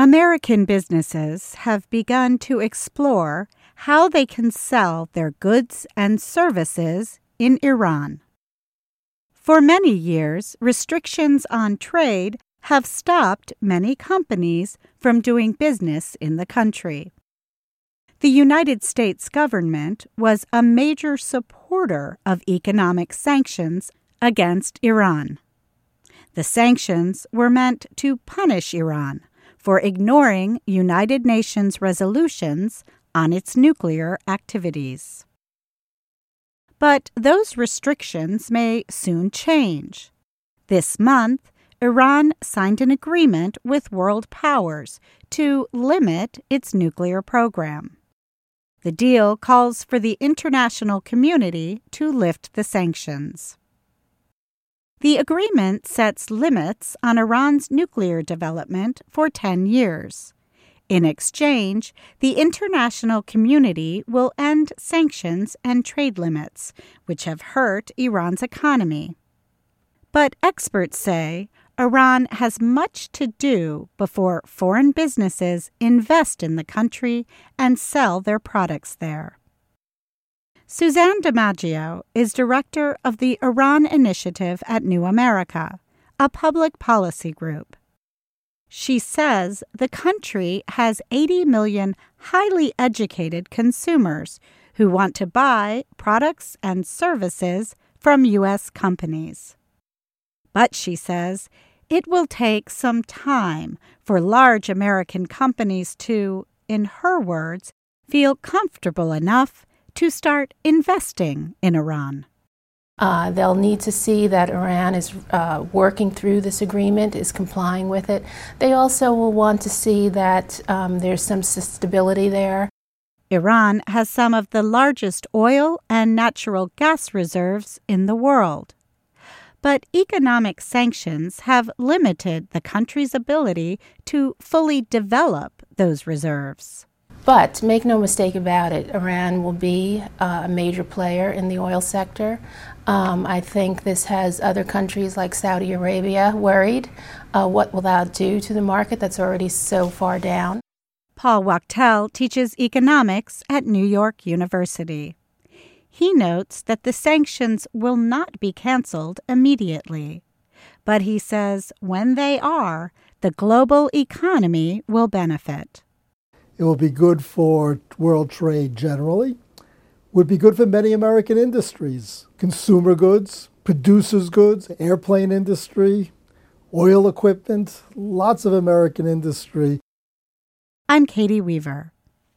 American businesses have begun to explore how they can sell their goods and services in Iran. For many years, restrictions on trade have stopped many companies from doing business in the country. The United States government was a major supporter of economic sanctions against Iran. The sanctions were meant to punish Iran for ignoring United Nations resolutions on its nuclear activities. But those restrictions may soon change. This month, Iran signed an agreement with world powers to limit its nuclear program. The deal calls for the international community to lift the sanctions. The agreement sets limits on Iran's nuclear development for 10 years. In exchange, the international community will end sanctions and trade limits, which have hurt Iran's economy. But experts say Iran has much to do before foreign businesses invest in the country and sell their products there. Suzanne DiMaggio is director of the Iran Initiative at New America, a public policy group. She says the country has 80 million highly educated consumers who want to buy products and services from U.S. companies. But she says it will take some time for large American companies to, in her words, feel comfortable enough to start investing in Iran. They'll need to see that Iran is working through this agreement, is complying with it. They also will want to see that there's some stability there. Iran has some of the largest oil and natural gas reserves in the world. But economic sanctions have limited the country's ability to fully develop those reserves. But make no mistake about it, Iran will be a major player in the oil sector. I think this has other countries like Saudi Arabia worried. What will that do to the market that's already so far down? Paul Wachtel teaches economics at New York University. He notes that the sanctions will not be canceled immediately. But he says when they are, the global economy will benefit. It will be good for world trade generally. Would be good for many American industries, consumer goods, producers' goods, airplane industry, oil equipment, lots of American industry. I'm Katie Weaver.